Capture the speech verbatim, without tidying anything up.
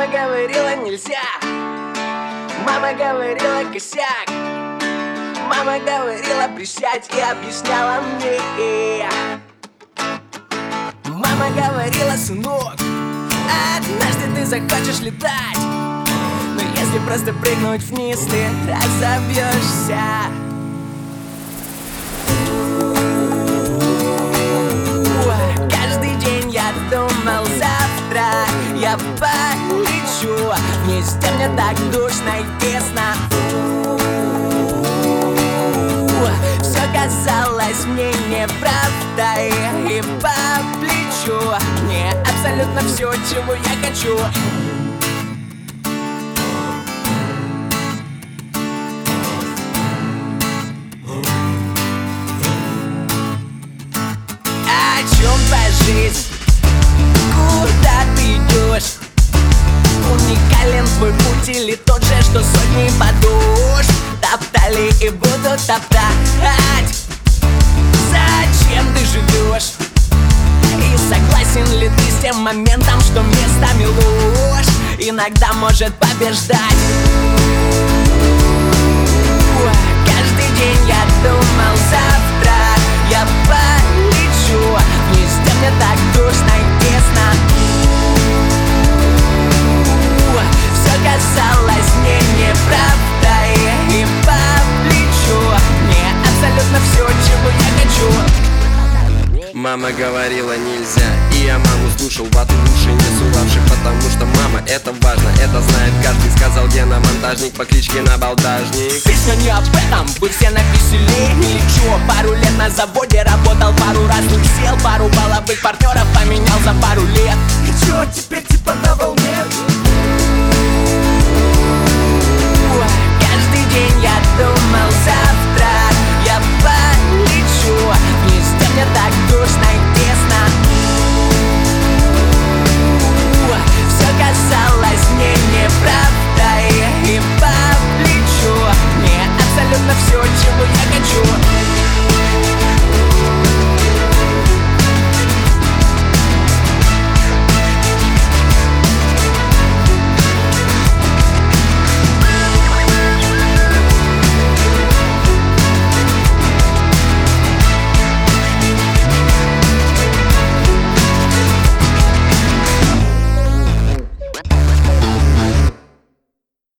говорила нельзя, мама говорила косяк, мама говорила присядь и объясняла мне. Мама говорила: сынок, однажды ты захочешь летать, но если просто прыгнуть вниз, ты разобьешься. Каждый день я думал, завтра я полечу вниз, где мне так душно и тесно. Все казалось мне неправдой, и по плечу мне абсолютно все, чего я хочу. О чем твоя жизнь? Куда ты идешь? Уникален твой путь или тот же, что сотни подуш топтали и будут топтать? Зачем ты живешь? И согласен ли ты с тем моментом, что местами ложь иногда может побеждать? Каждый день я думал, завтра я полечу вниз, где мне так душно и тесно. Все казалось мне неправдой, и по плечу мне абсолютно все, чего я хочу. Мама говорила нельзя, и я маму слушал, вату в уши не сувавших, потому что мама, это важно, это знает каждый, сказал Гена, монтажник по кличке Набалдажник. Песня не об этом, вы все написали или чё? Пару лет на заводе работал, пару разных сел, пару балловых партнеров поменял за пару лет. И чё, теперь типа на волне?